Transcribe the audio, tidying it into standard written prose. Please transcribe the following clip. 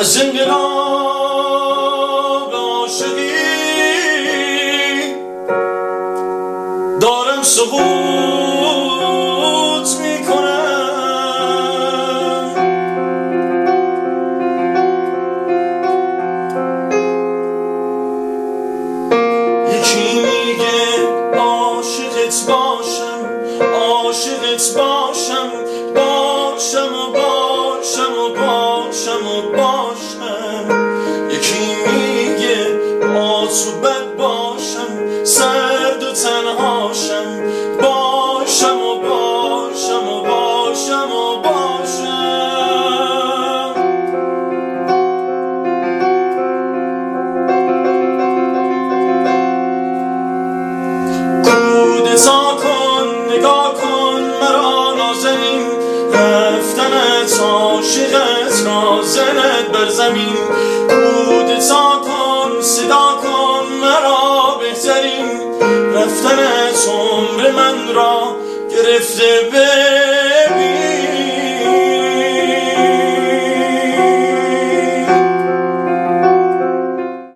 از انقلاب عاشقی دارم سقوط میکنم. یکی میگه عاشقت باشم، عاشقت باشم، باشم و باشم و باشم و باشم. یکی میگه با تو بد باشم، سرد و تنهاشم، باشم و باشم و باشم و باشم. کودتا کن، نگاه کن مرا نازنین، رفتنت عاشقت را زند بر زمین. کودتا کن، صدا کن مرا بهترین، رفتنت عمر من را گرفته به